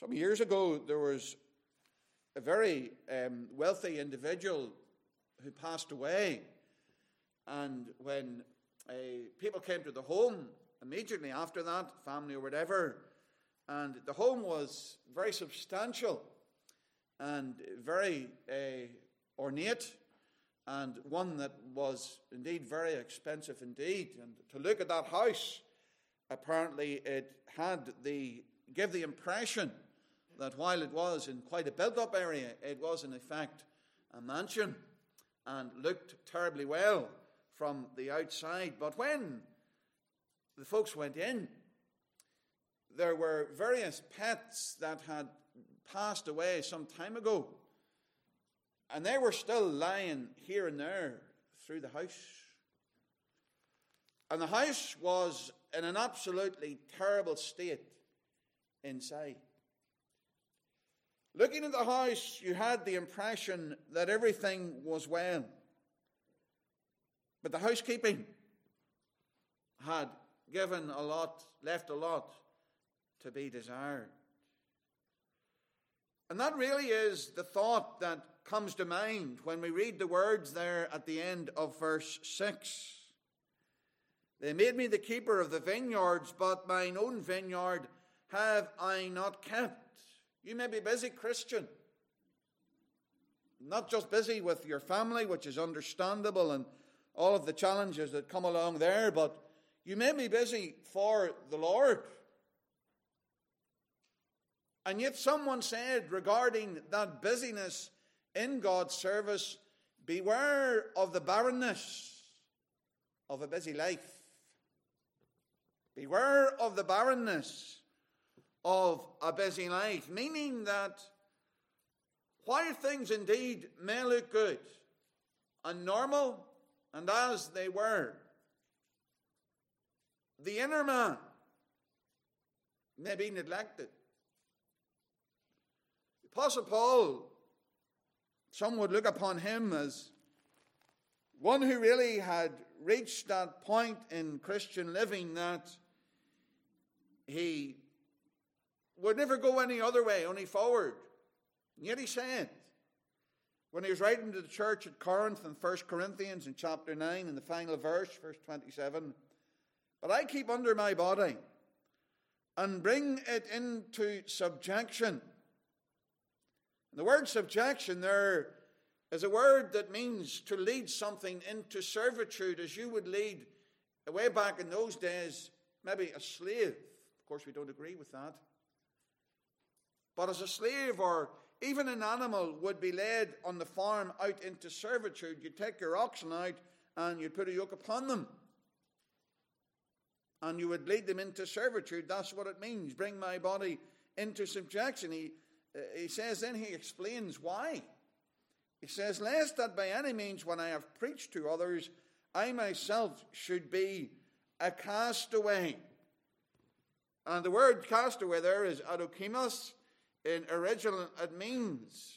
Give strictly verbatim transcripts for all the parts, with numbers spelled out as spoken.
Some years ago, there was a very um, wealthy individual who passed away. And when uh, people came to the home immediately after that, family or whatever, and the home was very substantial and very uh, ornate, and one that was indeed very expensive indeed. And to look at that house, apparently it had the, gave the impression that while it was in quite a built-up area, it was in effect a mansion and looked terribly well from the outside. But when the folks went in, there were various pets that had passed away some time ago, and they were still lying here and there through the house. And the house was in an absolutely terrible state inside. Looking at the house, you had the impression that everything was well. But the housekeeping had given a lot, left a lot to be desired. And that really is the thought that comes to mind when we read the words there at the end of verse six. They made me the keeper of the vineyards, but mine own vineyard have I not kept. You may be busy, Christian. Not just busy with your family, which is understandable, and all of the challenges that come along there, but you may be busy for the Lord. And yet someone said regarding that busyness in God's service, beware of the barrenness of a busy life. Beware of the barrenness of a busy life, meaning that while things indeed may look good and normal, and as they were, the inner man may be neglected. The Apostle Paul, some would look upon him as one who really had reached that point in Christian living that he would never go any other way, only forward. And yet he said, when he was writing to the church at Corinth in First Corinthians in chapter nine, in the final verse, verse twenty-seven, but I keep under my body and bring it into subjection. And the word subjection there is a word that means to lead something into servitude, as you would lead, way back in those days, maybe a slave. Of course, we don't agree with that. But as a slave or even an animal would be led on the farm out into servitude, you'd take your oxen out and you'd put a yoke upon them. And you would lead them into servitude. That's what it means. Bring my body into subjection. He, uh, he says, then he explains why. He says, lest that by any means when I have preached to others, I myself should be a castaway. And the word castaway there is adokimos. In original, it means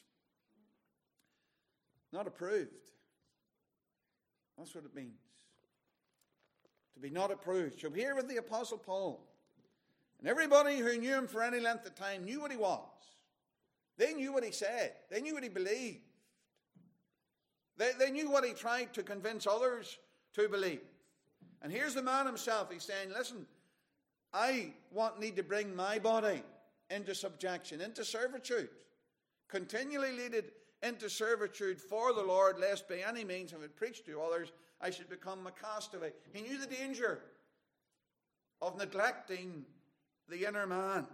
not approved. That's what it means. To be not approved. So here with the Apostle Paul. And everybody who knew him for any length of time knew what he was. They knew what he said. They knew what he believed. They, they knew what he tried to convince others to believe. And here's the man himself. He's saying, listen, I want need to bring my body into subjection, into servitude. Continually lead it into servitude for the Lord, lest by any means, if it preached to others, I should become a castaway. He knew the danger of neglecting the inner man.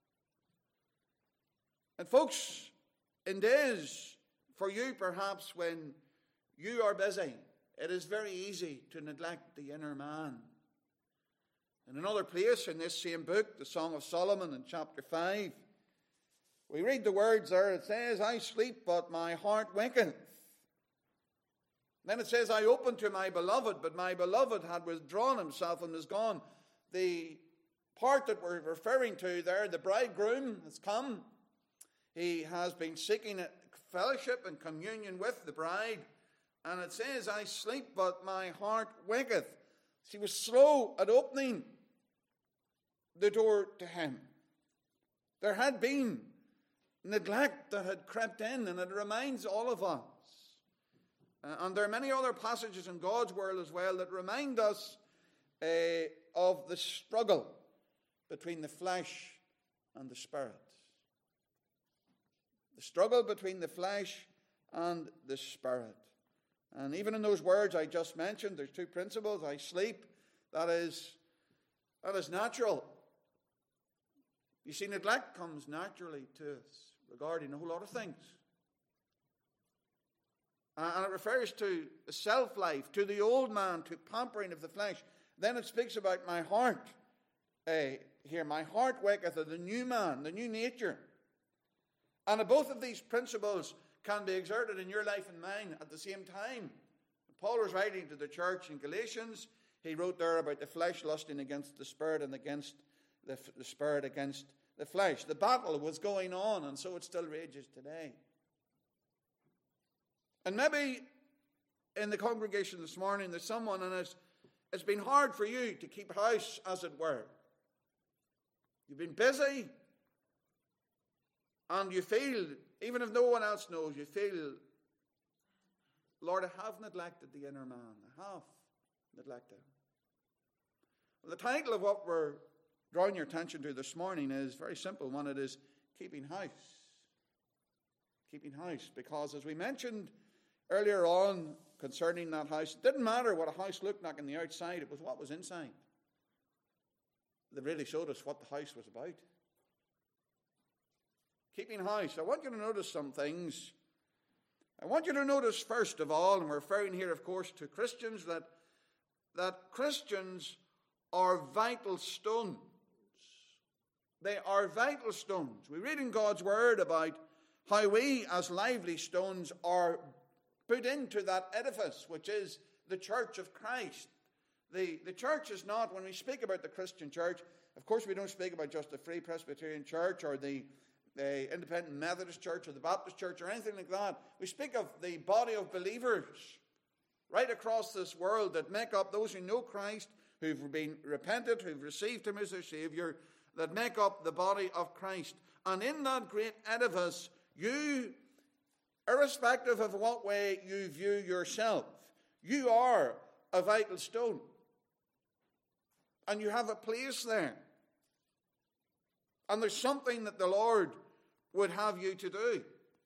And folks, in days for you perhaps when you are busy, it is very easy to neglect the inner man. In another place in this same book, the Song of Solomon in chapter five, we read the words there. It says, I sleep, but my heart waketh. Then it says, I opened to my beloved, but my beloved had withdrawn himself and was gone. The part that we're referring to there, the bridegroom has come. He has been seeking fellowship and communion with the bride. And it says, I sleep, but my heart waketh. She was slow at opening the door to him. There had been neglect that had crept in, and it reminds all of us. Uh, and there are many other passages in God's word as well that remind us uh, of the struggle between the flesh and the spirit. The struggle between the flesh and the spirit. And even in those words I just mentioned, there's two principles. I sleep, that is, that is natural. You see, neglect comes naturally to us regarding a whole lot of things. And it refers to self-life, to the old man, to pampering of the flesh. Then it speaks about my heart. Uh, here, my heart waketh of the new man, the new nature. And both of these principles can be exerted in your life and mine at the same time. Paul was writing to the church in Galatians. He wrote there about the flesh lusting against the spirit and against the, the spirit against the flesh. The battle was going on, and so it still rages today. And maybe in the congregation this morning there's someone, and it's, it's been hard for you to keep house, as it were. You've been busy, and you feel, even if no one else knows, you feel, Lord, I have neglected the inner man. I have neglected him. Well, the title of what we're drawing your attention to this morning is very simple one. It is keeping house. Keeping house. Because as we mentioned earlier on concerning that house, it didn't matter what a house looked like on the outside. It was what was inside that really showed us what the house was about. Keeping house. I want you to notice some things. I want you to notice, first of all, and we're referring here, of course, to Christians, that, that Christians are vital stones. They are vital stones. We read in God's word about how we, as lively stones, are put into that edifice, which is the church of Christ. The, the church is not, when we speak about the Christian church, of course we don't speak about just the Free Presbyterian Church or the, the Independent Methodist Church or the Baptist Church or anything like that. We speak of the body of believers right across this world that make up those who know Christ, who've been repented, who've received him as their Savior, that make up the body of Christ. And in that great edifice, you, irrespective of what way you view yourself, you are a vital stone. And you have a place there. And there's something that the Lord would have you to do.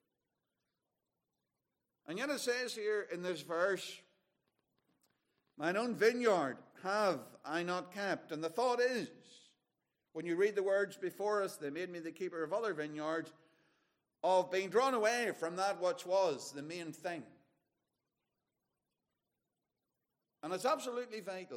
And yet it says here in this verse, mine own vineyard have I not kept. And the thought is, when you read the words before us, they made me the keeper of other vineyards, of being drawn away from that which was the main thing. And it's absolutely vital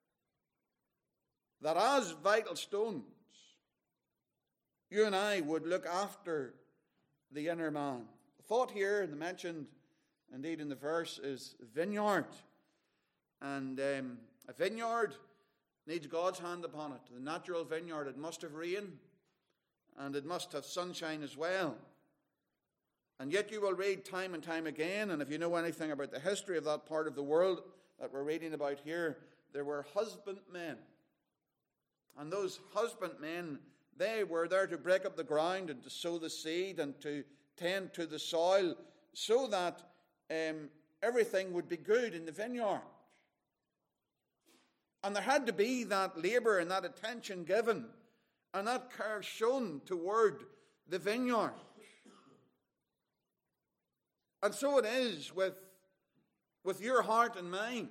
that as vital stones, you and I would look after the inner man. The thought here, and the mentioned indeed in the verse, is vineyard. And um, a vineyard needs God's hand upon it. The natural vineyard, it must have rain, and it must have sunshine as well. And yet you will read time and time again, and if you know anything about the history of that part of the world that we're reading about here, there were husbandmen. And those husbandmen, they were there to break up the ground and to sow the seed and to tend to the soil so that um, everything would be good in the vineyard. And there had to be that labour and that attention given and that care shown toward the vineyard. And so it is with, with your heart and mine.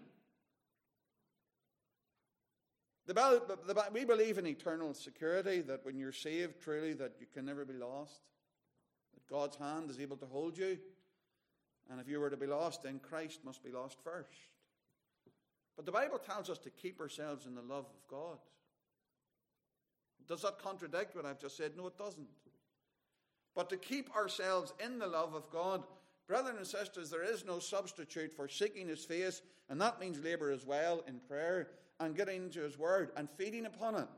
The, the, the, we believe in eternal security, that when you're saved truly, that you can never be lost. That God's hand is able to hold you. And if you were to be lost, then Christ must be lost first. But the Bible tells us to keep ourselves in the love of God. Does that contradict what I've just said? No, it doesn't. But to keep ourselves in the love of God, brethren and sisters, there is no substitute for seeking his face, and that means labour as well in prayer and getting into his word and feeding upon it.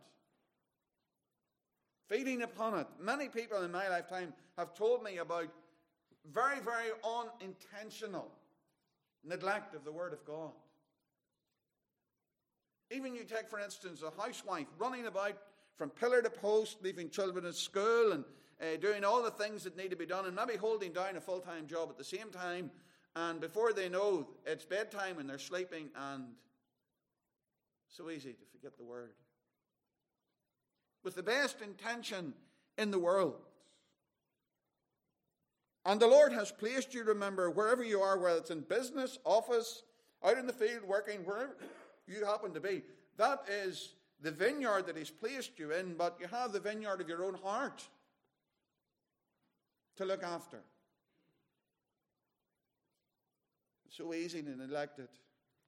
Feeding upon it. Many people in my lifetime have told me about very, very unintentional neglect of the word of God. Even you take, for instance, a housewife running about from pillar to post, leaving children at school and uh, doing all the things that need to be done, and maybe holding down a full-time job at the same time. And before they know, it's bedtime and they're sleeping, and so easy to forget the word. With the best intention in the world. And the Lord has placed you, remember, wherever you are, whether it's in business, office, out in the field, working, wherever you happen to be. That is the vineyard that He's placed you in, but you have the vineyard of your own heart to look after. It's so easy to neglect it.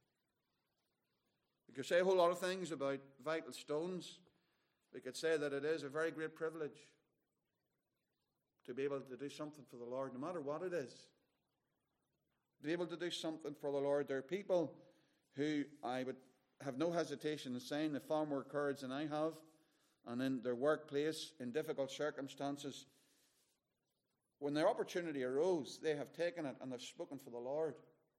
We could say a whole lot of things about vital stones. We could say that it is a very great privilege to be able to do something for the Lord, no matter what it is. To be able to do something for the Lord. There are people who I would have no hesitation in saying have far more courage than I have, and in their workplace, in difficult circumstances, when their opportunity arose, they have taken it and they've spoken for the Lord.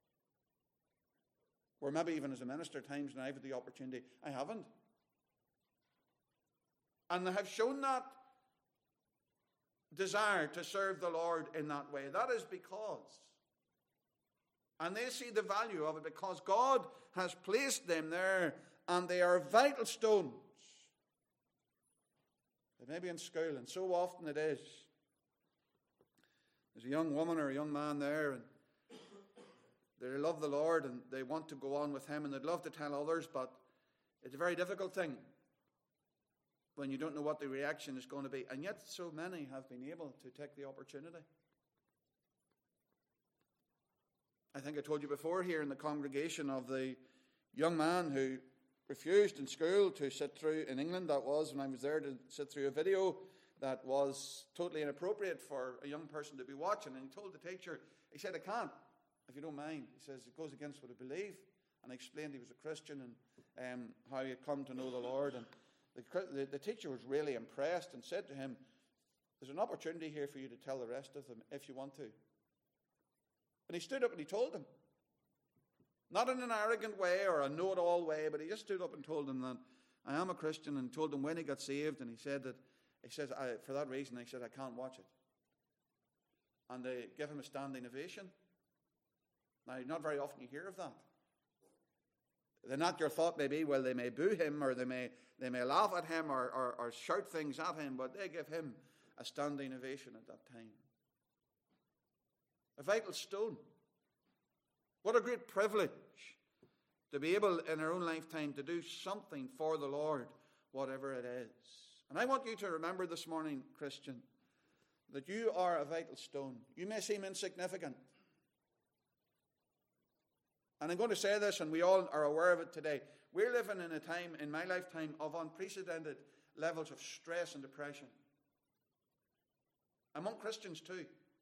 Or maybe even as a minister, times when I've had the opportunity, I haven't. And they have shown that desire to serve the Lord in that way. That is because, and they see the value of it because God has placed them there, and they are vital stones. They may be in school, and so often it is. There's a young woman or a young man there, and they love the Lord, and they want to go on with Him, and they'd love to tell others, but it's a very difficult thing when you don't know what the reaction is going to be. And yet so many have been able to take the opportunity. I think I told you before here in the congregation of the young man who refused in school to sit through, in England that was, when I was there, to sit through a video that was totally inappropriate for a young person to be watching. And he told the teacher, he said, I can't, if you don't mind. He says, it goes against what I believe. And I explained he was a Christian and um, how he had come to know the Lord. And the, the, the teacher was really impressed and said to him, there's an opportunity here for you to tell the rest of them if you want to. And he stood up and he told them. Not in an arrogant way or a know-it-all way, but he just stood up and told them that I am a Christian, and told them when he got saved. And he said that, he says, I, for that reason, he said, I can't watch it. And they give him a standing ovation. Now, not very often you hear of that. Then not your thought may be, well, they may boo him, or they may they may laugh at him, or, or, or shout things at him, but they give him a standing ovation at that time. A vital stone. What a great privilege to be able in our own lifetime to do something for the Lord, whatever it is. And I want you to remember this morning, Christian, that you are a vital stone. You may seem insignificant. And I'm going to say this, and we all are aware of it today. We're living in a time, in my lifetime, of unprecedented levels of stress and depression. Among Christians too.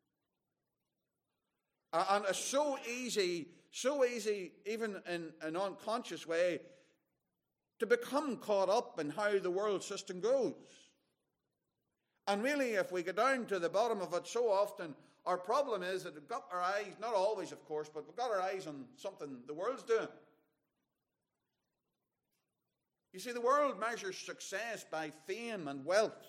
And it's so easy, so easy, even in an unconscious way, to become caught up in how the world system goes. And really, if we get down to the bottom of it, so often our problem is that we've got our eyes, not always of course, but we've got our eyes on something the world's doing. You see, the world measures success by fame and wealth.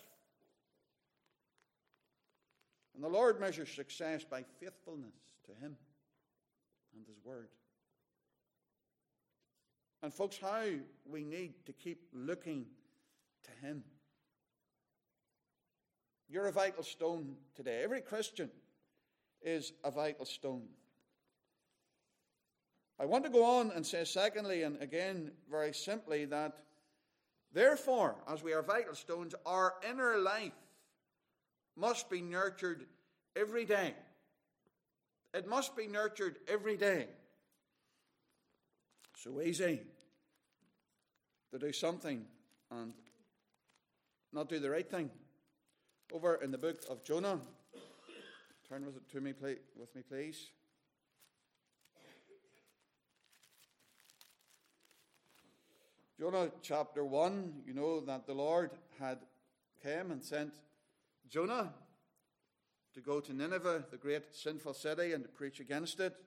And the Lord measures success by faithfulness to Him and His Word. And folks, how we need to keep looking to Him. You're a vital stone today. Every Christian is a vital stone. I want to go on and say secondly, and again very simply, that therefore, as we are vital stones, our inner life must be nurtured every day. It must be nurtured every day. So easy to do something and not do the right thing. Over in the book of Jonah, turn with it to me, please, with me, please. Jonah chapter one, you know that the Lord had came and sent Jonah to go to Nineveh, the great sinful city, and to preach against it.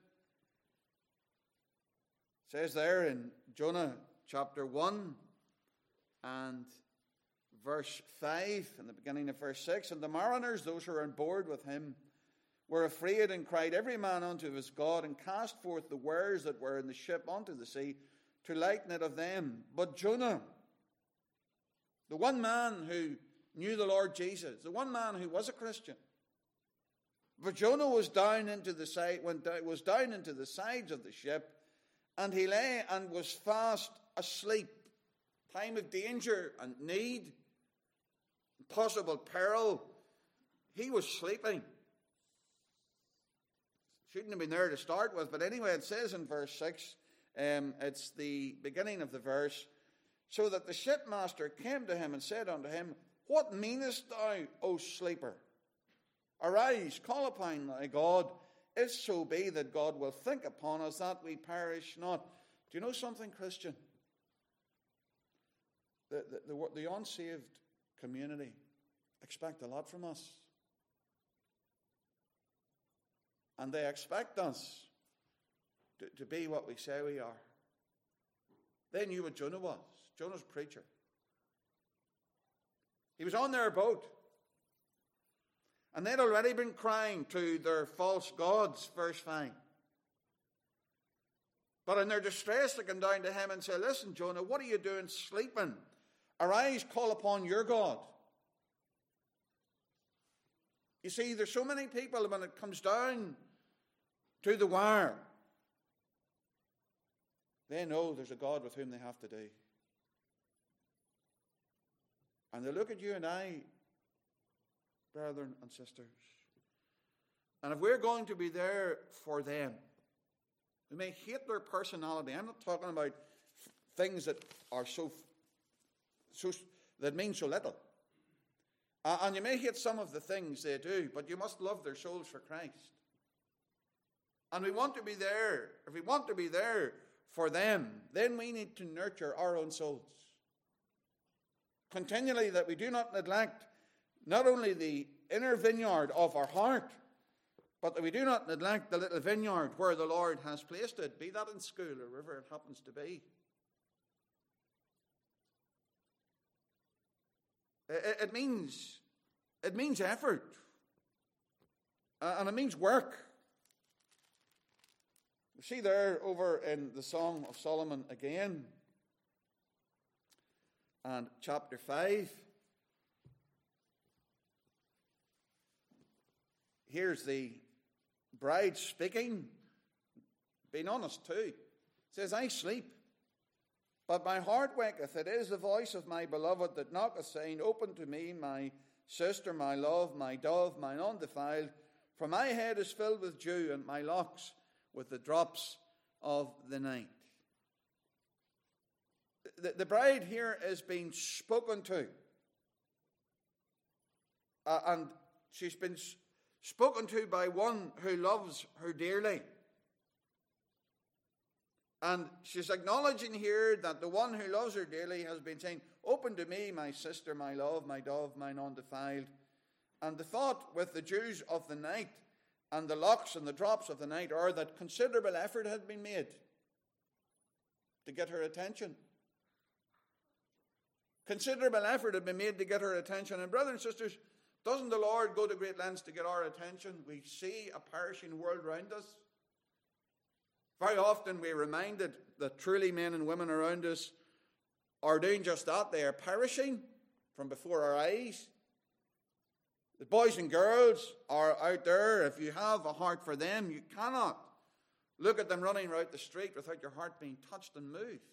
It says there in Jonah chapter one and verse five and the beginning of verse six. And the mariners, those who were on board with him, were afraid and cried every man unto his God, and cast forth the wares that were in the ship unto the sea, to lighten it of them. But Jonah, the one man who knew the Lord Jesus, the one man who was a Christian, but Jonah was down into the side, went down, was down into the sides of the ship, and he lay and was fast asleep. Time of danger and need, possible peril. He was sleeping. Shouldn't have been there to start with, but anyway, it says in verse six, um, it's the beginning of the verse, so that the shipmaster came to him and said unto him, What meanest thou, O sleeper? Arise, call upon thy God, if so be that God will think upon us that we perish not. Do you know something, Christian? The, the, the, the unsaved community expect a lot from us. And they expect us to, to be what we say we are. They knew what Jonah was. Jonah's a preacher. He was on their boat. And they'd already been crying to their false gods, verse five. But in their distress, they come down to him and say, Listen, Jonah, what are you doing sleeping? Arise, call upon your God. You see, there's so many people when it comes down to the wire, they know there's a God with whom they have to do. And they look at you and I, brethren and sisters, and if we're going to be there for them, we may hate their personality. I'm not talking about things that are so, so that mean so little. Uh, and you may hate some of the things they do, but you must love their souls for Christ. And we want to be there. If we want to be there for them, then we need to nurture our own souls. Continually, that we do not neglect not only the inner vineyard of our heart, but that we do not neglect the little vineyard where the Lord has placed it, be that in school or wherever it happens to be. It, it means, it means effort. Uh, and it means work. You see there over in the Song of Solomon again, and chapter five. Here's the bride speaking, being honest too. It says, I sleep, but my heart waketh. It is the voice of my beloved that knocketh, saying, Open to me, my sister, my love, my dove, mine undefiled. For my head is filled with dew, and my locks with the drops of the night. The, the bride here is being spoken to. Uh, and she's been spoken to by one who loves her dearly. And she's acknowledging here that the one who loves her dearly has been saying, Open to me, my sister, my love, my dove, mine undefiled. And the thought with the dews of the night and the locks and the drops of the night are that considerable effort had been made to get her attention. Considerable effort had been made to get her attention. And brothers and sisters, doesn't the Lord go to great lengths to get our attention? We see a perishing world around us. Very often we're reminded that truly men and women around us are doing just that. They are perishing from before our eyes. The boys and girls are out there. If you have a heart for them, you cannot look at them running around the street without your heart being touched and moved.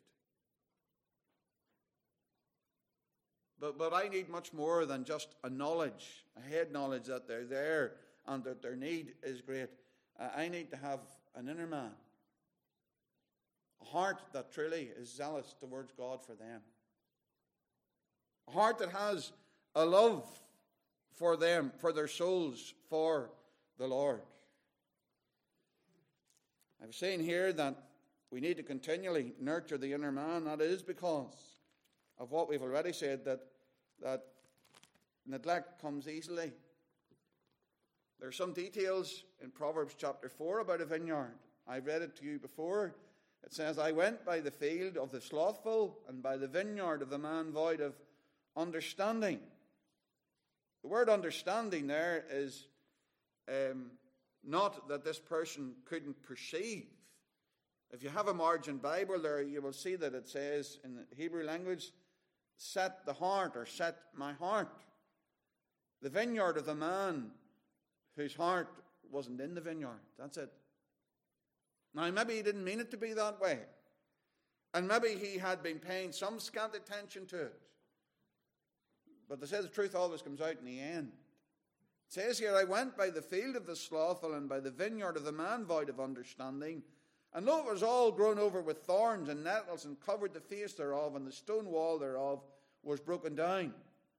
But, but I need much more than just a knowledge, a head knowledge that they're there and that their need is great. Uh, I need to have an inner man, a heart that truly is zealous towards God for them, a heart that has a love for them, for their souls, for the Lord. I was saying here that we need to continually nurture the inner man. That is because of what we've already said, that, that neglect comes easily. There are some details in Proverbs chapter four about a vineyard. I've read it to you before. It says, I went by the field of the slothful and by the vineyard of the man void of understanding. The word understanding there is um, not that this person couldn't perceive. If you have a margin Bible there, you will see that it says in the Hebrew language, set the heart, or set my heart. The vineyard of the man whose heart wasn't in the vineyard. That's it. Now, maybe he didn't mean it to be that way. And maybe he had been paying some scant attention to it. But they say the truth always comes out in the end. It says here, I went by the field of the slothful and by the vineyard of the man void of understanding. And lo, it was all grown over with thorns and nettles, and covered the face thereof, and the stone wall thereof was broken down.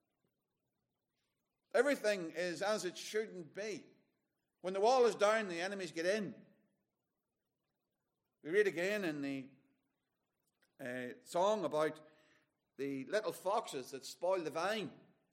Everything is as it shouldn't be. When the wall is down, the enemies get in. We read again in the uh, song about the little foxes that spoil the vines.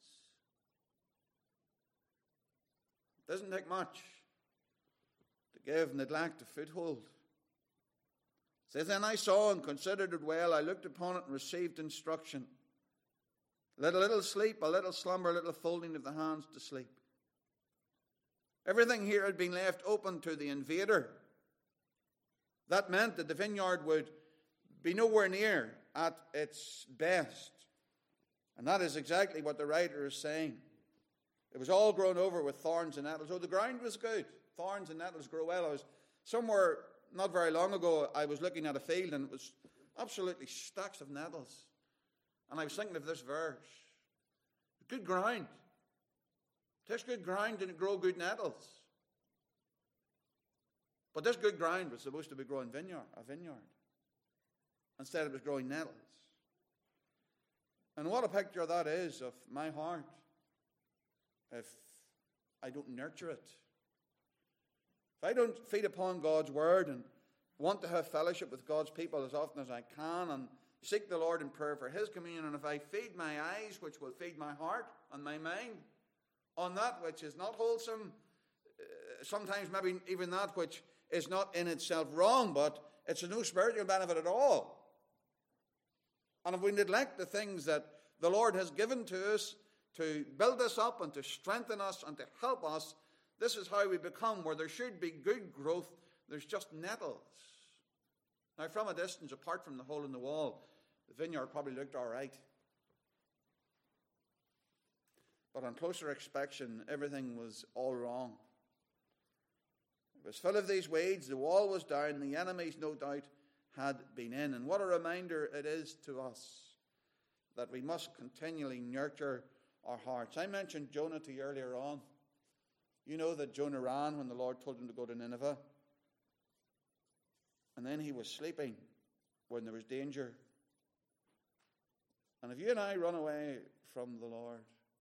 It doesn't take much to give neglect a foothold. It says, then I saw and considered it well. I looked upon it and received instruction. Let a little sleep, a little slumber, a little folding of the hands to sleep. Everything here had been left open to the invader. That meant that the vineyard would be nowhere near at its best. And that is exactly what the writer is saying. It was all grown over with thorns and nettles. Oh, the ground was good. Thorns and nettles grow well. I was somewhere not very long ago, I was looking at a field and it was absolutely stacks of nettles. And I was thinking of this verse. Good ground. It takes good ground and it grow good nettles. But this good ground was supposed to be growing vineyard, a vineyard. Instead it was growing nettles. And what a picture that is of my heart if I don't nurture it. If I don't feed upon God's word and want to have fellowship with God's people as often as I can and seek the Lord in prayer for his communion, and if I feed my eyes, which will feed my heart and my mind, on that which is not wholesome, uh, sometimes maybe even that which is not in itself wrong, but it's a no spiritual benefit at all. And if we neglect the things that the Lord has given to us to build us up and to strengthen us and to help us, this is how we become, where there should be good growth, there's just nettles. Now, from a distance, apart from the hole in the wall, the vineyard probably looked all right. But on closer inspection, everything was all wrong. It was full of these weeds, the wall was down, the enemies, no doubt, had been in. And what a reminder it is to us that we must continually nurture our hearts. I mentioned Jonah to you earlier on. You know that Jonah ran when the Lord told him to go to Nineveh. And then he was sleeping when there was danger. And if you and I run away from the Lord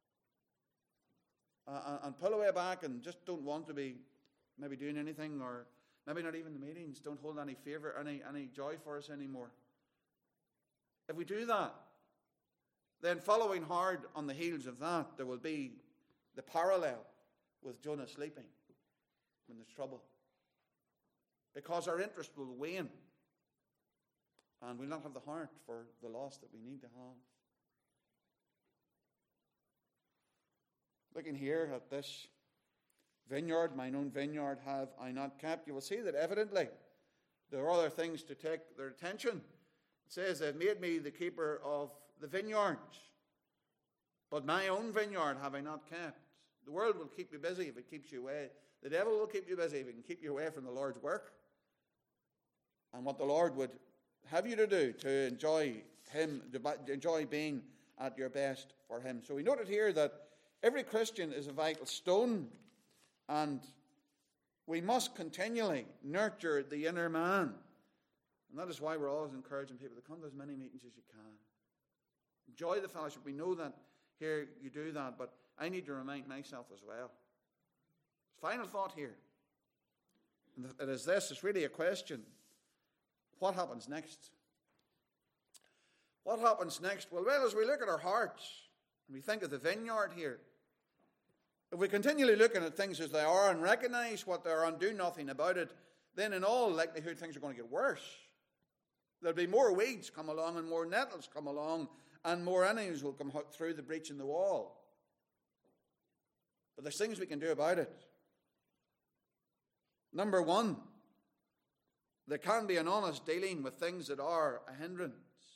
uh, and pull away back and just don't want to be maybe doing anything, or maybe not even the meetings, don't hold any favour, any, any joy for us anymore. If we do that, then following hard on the heels of that, there will be the parallel with Jonah sleeping when there's trouble. Because our interest will wane. And we'll not have the heart for the loss that we need to have. Looking here at this vineyard, mine own vineyard have I not kept. You will see that evidently there are other things to take their attention. It says, they've made me the keeper of the vineyard, but my own vineyard have I not kept. The world will keep you busy if it keeps you away. The devil will keep you busy if it can keep you away from the Lord's work. And what the Lord would have you to do to enjoy him, to enjoy being at your best for him. So we noted here that every Christian is a vital stone, and we must continually nurture the inner man. And that is why we're always encouraging people to come to as many meetings as you can. Enjoy the fellowship. We know that here you do that, but I need to remind myself as well. Final thought here. And it is this, it's really a question. What happens next? What happens next? Well, well, as we look at our hearts, and we think of the vineyard here, if we continually looking at things as they are and recognize what they are and do nothing about it, then in all likelihood things are going to get worse. There'll be more weeds come along and more nettles come along, and more enemies will come out through the breach in the wall. But there's things we can do about it. Number one, there can be an honest dealing with things that are a hindrance.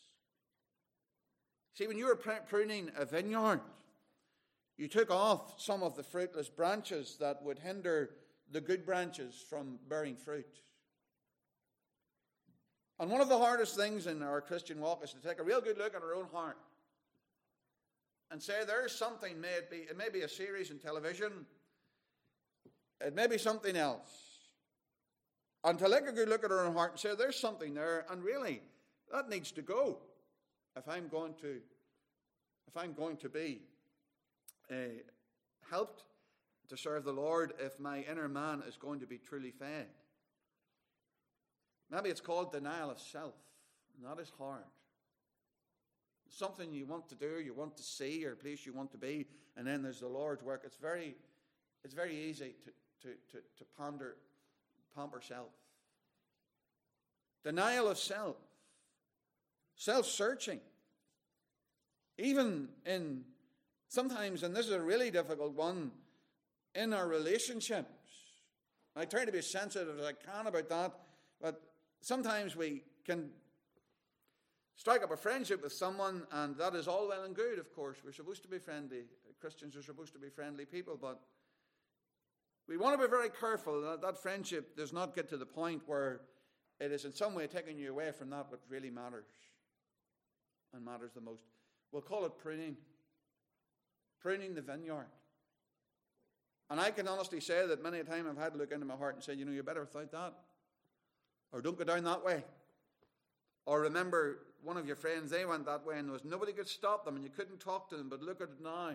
See, when you were pruning a vineyard, you took off some of the fruitless branches that would hinder the good branches from bearing fruit. And one of the hardest things in our Christian walk is to take a real good look at our own heart and say there's something, may it be, it may be a series in television, it may be something else. And to take a good look at our own heart and say there's something there, and really that needs to go if I'm going to, if I'm going to be uh, helped to serve the Lord, if my inner man is going to be truly fed. Maybe it's called denial of self, and that is hard. Something you want to do, you want to see, or a place you want to be, and then there's the Lord's work. It's very, it's very easy to, to, to, to ponder, pamper self. Denial of self. Self-searching. Even in, sometimes, and this is a really difficult one, in our relationships. I try to be as sensitive as I can about that, but sometimes we can strike up a friendship with someone, and that is all well and good, of course. We're supposed to be friendly. Christians are supposed to be friendly people, but we want to be very careful that that friendship does not get to the point where it is in some way taking you away from that what really matters and matters the most. We'll call it pruning. Pruning the vineyard. And I can honestly say that many a time I've had to look into my heart and say, you know, you're better without that. Or don't go down that way. Or remember one of your friends, they went that way and there was nobody could stop them and you couldn't talk to them, but look at it now.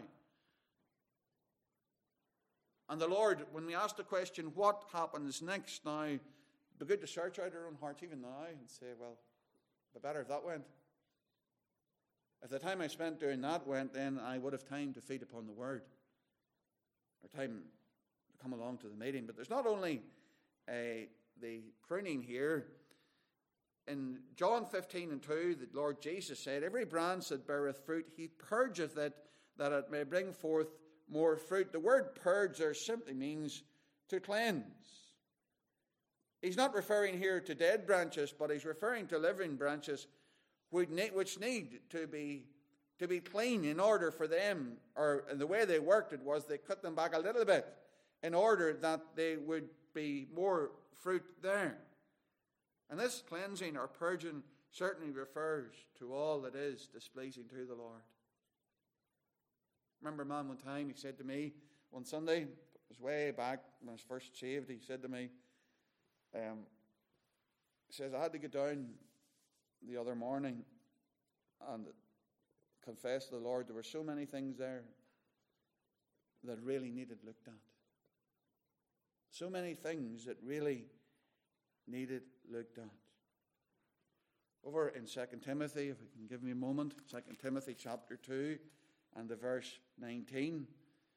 And the Lord, when we ask the question, what happens next now, it'd be good to search out our own hearts even now and say, well, it'd be better if that went. If the time I spent doing that went, then I would have time to feed upon the word. Or time to come along to the meeting. But there's not only uh, the pruning here. In John fifteen and two, the Lord Jesus said, every branch that beareth fruit, he purgeth it, that it may bring forth more fruit. The word purge there simply means to cleanse. He's not referring here to dead branches, but he's referring to living branches which need to be to be clean in order for them, or the way they worked it was they cut them back a little bit in order that they would be more fruit there. And this cleansing or purging certainly refers to all that is displeasing to the Lord. Remember a man one time, he said to me one Sunday, it was way back when I was first saved, he said to me, um, he says, I had to get down the other morning and confess to the Lord there were so many things there that really needed looked at. So many things that really needed looked at. Over in Second Timothy, if we can give me a moment, Second Timothy chapter two and the verse nineteen.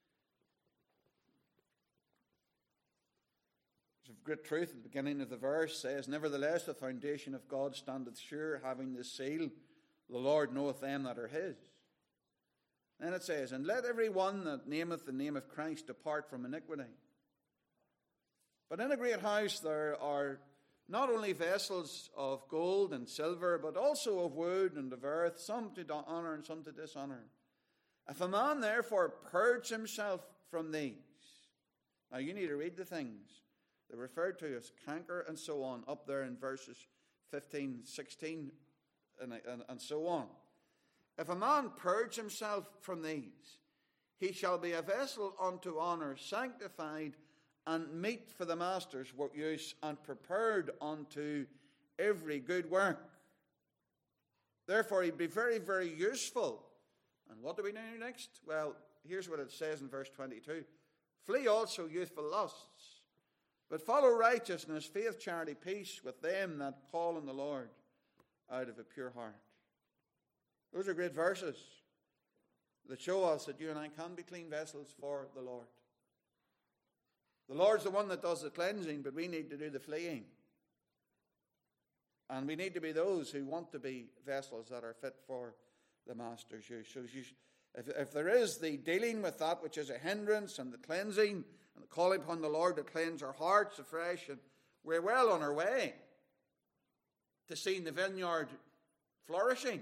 There's a great truth at the beginning of the verse, says, nevertheless the foundation of God standeth sure, having this seal, the Lord knoweth them that are his. Then it says, and let every one that nameth the name of Christ depart from iniquity. But in a great house there are not only vessels of gold and silver, but also of wood and of earth, some to honour and some to dishonour. If a man therefore purge himself from these, now you need to read the things. They're referred to as canker and so on, up there in verses fifteen, sixteen, and, and, and so on. If a man purge himself from these, he shall be a vessel unto honour, sanctified and meet for the master's use, and prepared unto every good work. Therefore, he'd be very, very useful. And what do we do next? Well, here's what it says in verse twenty-two. Flee also youthful lusts, but follow righteousness, faith, charity, peace with them that call on the Lord out of a pure heart. Those are great verses that show us that you and I can be clean vessels for the Lord. The Lord's the one that does the cleansing, but we need to do the fleeing. And we need to be those who want to be vessels that are fit for the master's use. So you, if, if there is the dealing with that which is a hindrance, and the cleansing, and the calling upon the Lord to cleanse our hearts afresh, and we're well on our way to seeing the vineyard flourishing.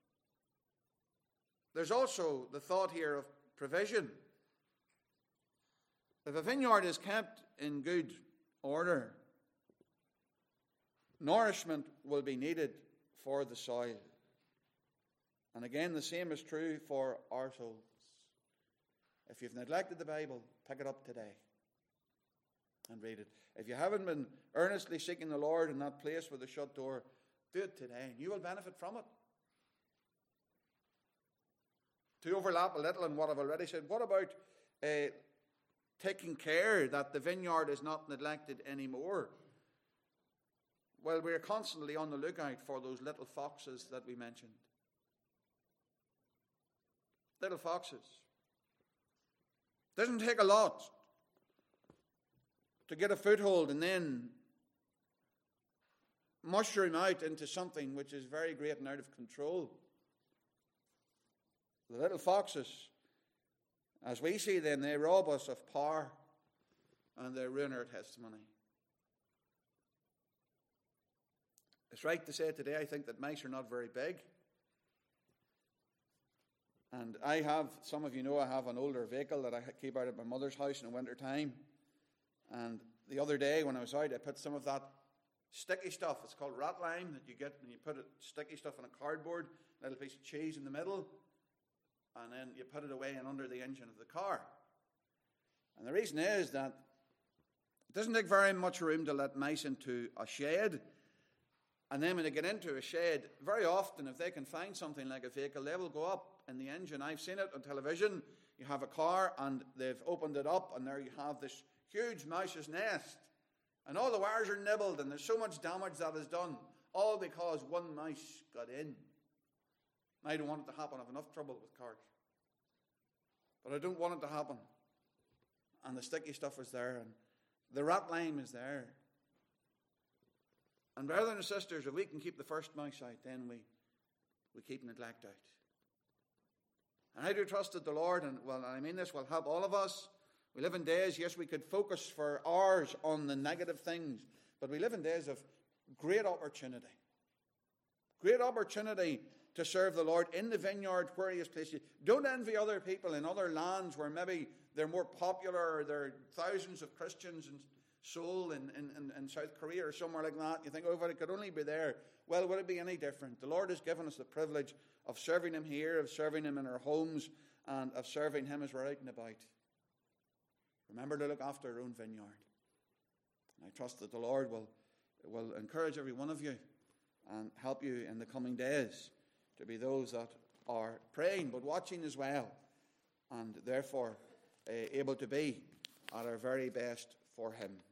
There's also the thought here of provision. If a vineyard is kept in good order, nourishment will be needed for the soil. And again, the same is true for our souls. If you've neglected the Bible, pick it up today and read it. If you haven't been earnestly seeking the Lord in that place with a shut door, do it today, and you will benefit from it. To overlap a little on what I've already said, what about uh, taking care that the vineyard is not neglected anymore? Well, we're constantly on the lookout for those little foxes that we mentioned. Little foxes. Doesn't take a lot to get a foothold and then mushroom out into something which is very great and out of control. The little foxes, as we see them, they rob us of power and they ruin our testimony. It's right to say today, I think, that mice are not very big. And I have, some of you know, I have an older vehicle that I keep out at my mother's house in the winter time. And the other day when I was out, I put some of that sticky stuff, it's called rat lime, that you get and you put it, sticky stuff on a cardboard, a little piece of cheese in the middle, and then you put it away and under the engine of the car. And the reason is that it doesn't take very much room to let mice into a shed. And then when they get into a shed, very often if they can find something like a vehicle, they will go up in the engine. I've seen it on television. You have a car and they've opened it up and there you have this huge mouse's nest. And all the wires are nibbled and there's so much damage that is done, all because one mouse got in. I don't want it to happen. I have enough trouble with cars. But I don't want it to happen. And the sticky stuff is there and the rat lime is there. And brothers and sisters, if we can keep the first mouse out, then we, we keep neglect out. And I do trust that the Lord, and well, I mean this, will help all of us. We live in days, yes, we could focus for hours on the negative things, but we live in days of great opportunity. Great opportunity to serve the Lord in the vineyard where He has placed you. Don't envy other people in other lands where maybe they're more popular, or there are thousands of Christians in Seoul in, in, in South Korea or somewhere like that. You think, oh, if it could only be there. Well, would it be any different? The Lord has given us the privilege of serving Him here, of serving Him in our homes, and of serving Him as we're out and about. Remember to look after our own vineyard. And I trust that the Lord will, will encourage every one of you and help you in the coming days to be those that are praying but watching as well, and therefore uh, able to be at our very best for Him.